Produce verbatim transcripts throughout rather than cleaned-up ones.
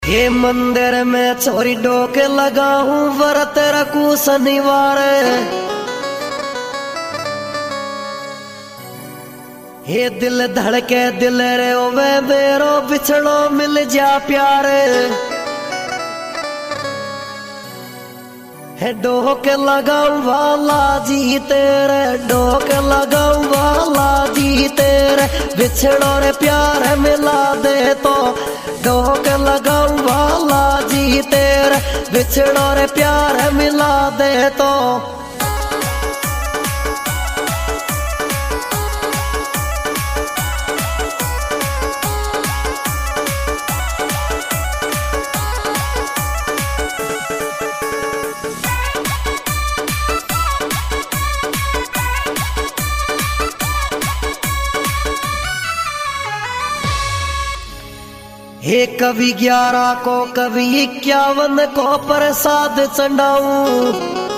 हे मंदिर में छोरी डोक लगाऊं व्रत रखूं शनिवार। हे दिल धड़के दिल रे वे मेरो बिछड़ो मिल जा प्यार। हे डोक लगाऊं वाला जी तेरे, डोक लगाऊं वाला जी तेरे, बिछड़ो रे प्यार मिला दे तो। डोक लगाऊं वाला जी तेरे, बिछड़ो रे प्यार मिला दे तो। हे कभी ग्यारह को कभी इक्यावन को प्रसाद चढ़ाऊं।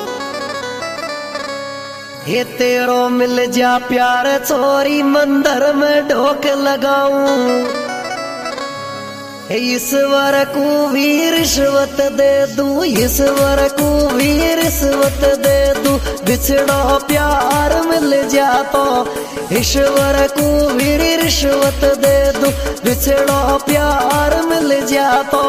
हे तेरो मिल जा प्यार छोरी मंदिर में ढोक लगाऊं। हे ईश्वर को भी रिश्वत दे दूं, ईश्वर को भी रिश्वत दे दूं, बिछड़ो प्यार मिल जा तो। ईश्वर को भी रिश्वत दे दूं, बिछड़ो प्यार मिल जा तो।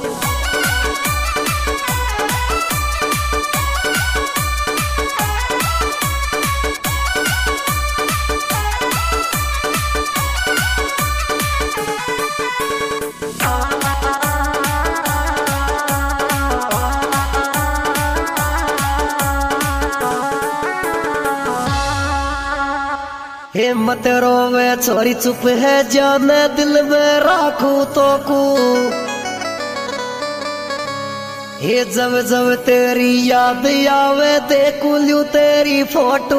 हे मत रोवे छोरी चुप है जाने दिल में राखू तो कू। हे जब जब तेरी याद आवे देखू लू तेरी फोटो।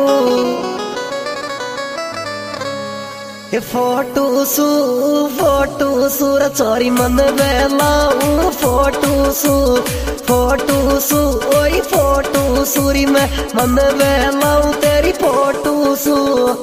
हे फोटो सू फोटो सूर छोरी मन बेलाऊ फोटो सू फोटो सू ओई फोटो सूरी में मन बेलाऊ तेरी फोटो सू।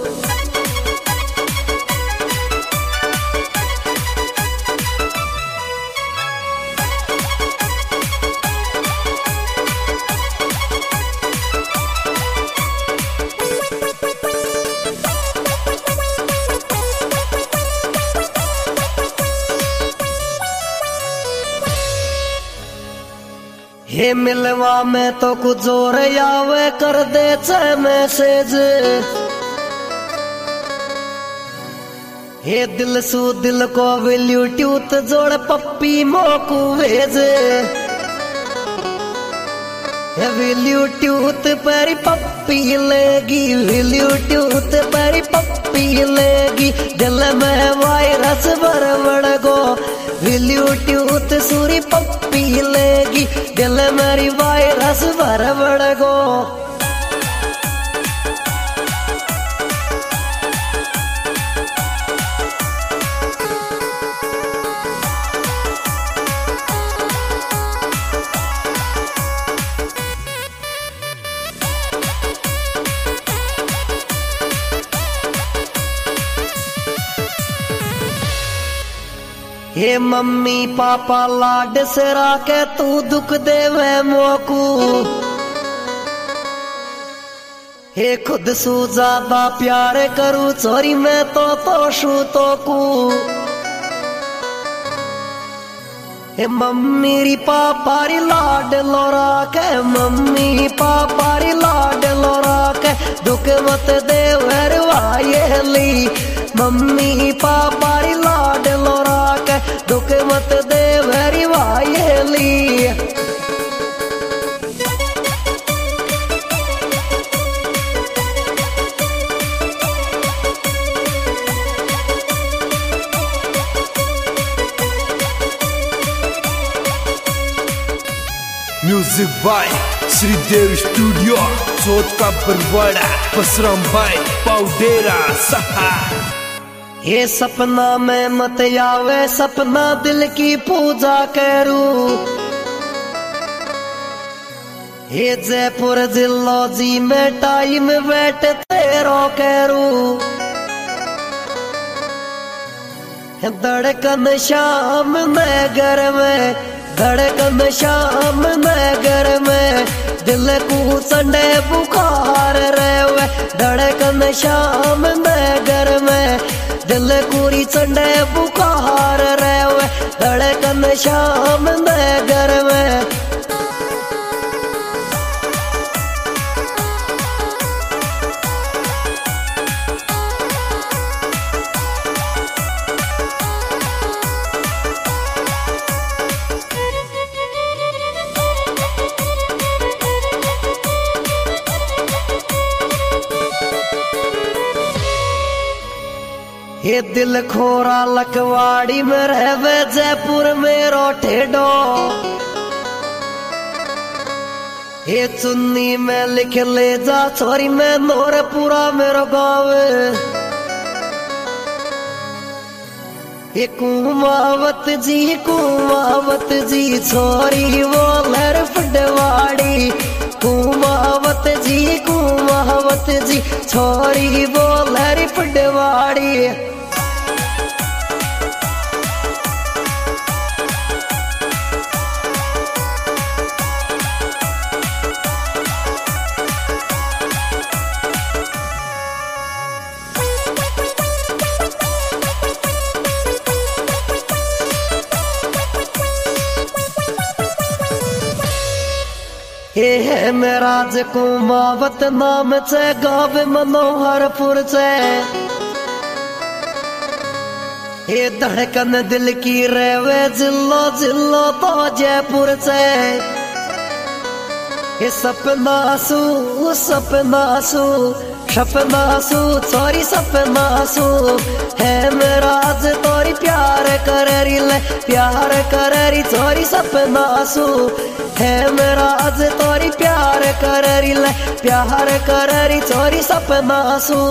हे मिलवा में तो कुछ जोर आवे कर दे चे मैसेज। हे दिल सू दिल को ब्लूटूथ जोड़ पप्पी मोकू भेज। हे ब्लूटूथ पर पप्पी लेगी, ब्लूटूथ पर पप्पी लेगी, दिल में वायरस बरबड़ गो। ब्लूटूथ सूरी पप्पी लेगी, दिल मेरी वायरस बरबड़ गो। हे मम्मी पापा लाड सरा के तू दुख देवे मोकू। हे खुद सू ज्यादा प्यार करूं छोरी मैं तो तोशू तो कू। हे मम्मी री पापा री लाड लोरा के, मम्मी पापा री लाड लोरा के, दुख मत दे वायली। मम्मी पापा री लाड लोरा के, दुख मत दे वेरी वायली। Music by Shridev studio, Chauth ka Barwara, Basram भाई पाउडेरा सहा। ये सपना में मत आवे सपना दिल की पूजा करूं। ये जयपुर जिलो जी में टाइम बैठ तेरो करूं। धड़कन शाम नगर में, धड़कन शाम नगर में, दिल को संडे बुखार रेवे। धड़कन शाम नगर में, दिल को संडे बुखार रेवे। धड़कन शाम नगर में। ये दिल खोरा लकवाड़ी में रहवे, जयपुर में रोठे डो। ये चुन्नी में लिख ले जा छोरी में नोरपुरा मेरो गाँव। ये कुमावत जी कुमावत जी छोरी वो लहर फुटवाड़ी। कुमावत जी कुमावत जी छोरी वो लहर फुटवाड़ी। ये है मेरा कुमावत नाम से गाँव मनोहरपुर से। ये धड़कन दिल की रेवे जिलो जिलो तो जयपुर से। ये सपना सू सपना सू सपना सू सॉरी सपना सू है मेरा तोरी प्यार करेरी ले प्यार करेरी सॉरी सपना सू है मेरा आज तोरी प्यार करेरी ले प्यार करेरी सॉरी सपना सू।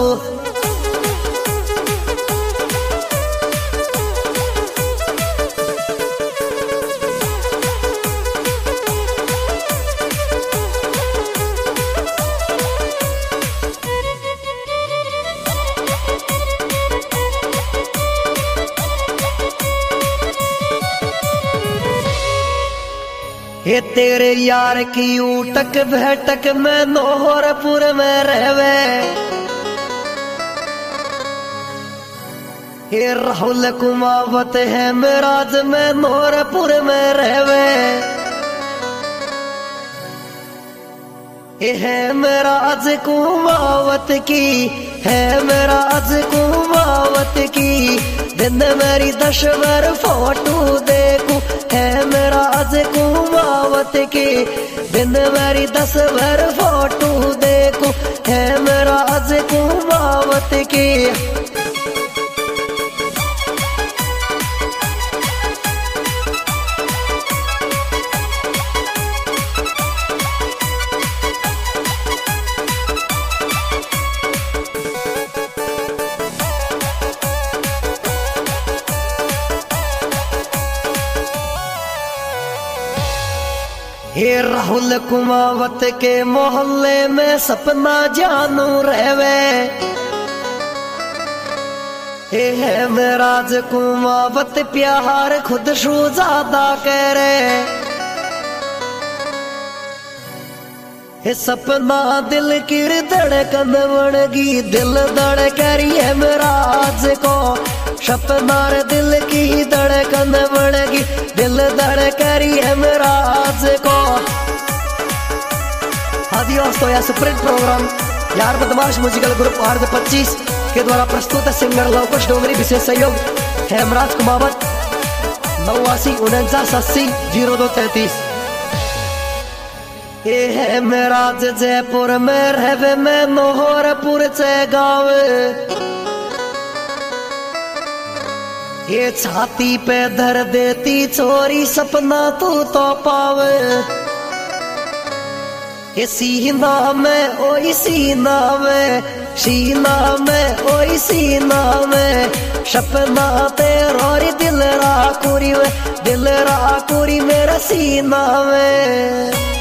ये तेरे यार की उटक बैठक में नोहरपुर में रहवे। ये राहुल कुमावत है मेराज में नोहरपुर में रहवे। ये है मेराज कुमावत की है मेराज कुमावत की दिन मेरी दशवर फोटो देखूं है मेराज कुमावत की दिन मेरी दस भर फोटो देखूं है मेराज कुमावत की। ये राहुल कुमावत के मोहल्ले में सपना जानू रहवे। ये है मेराज कुमावत प्यार खुद शू ज्यादा करे। ये सपना दिल की धड़कन बनगी दिल धड़करी है मेराज को। सपना दिल की धड़कन बनगी दिल धड़करी है मेराज को। आदि दोस्तों यह सुप्रीम प्रोग्राम यार बदमाश म्यूजिकल ग्रुप आर्द पच्चीस के द्वारा प्रस्तुत है। सिंगर लवकुश डोंगरी विशेष सहयोग हेमराज कुमावत नवासी उनचास अस्सी जीरो दो तैतीस। ये है मेराज जयपुर में रहवे में नोहरपुर से गाँव। ये छाती पे धर देती छोरी सपना तू तो पावे। ये सीना में ओई सीना में सीना में ओई सीना में सपना तेरोरी दिल राकुरी में दिल राकुरी मेरा सीना में।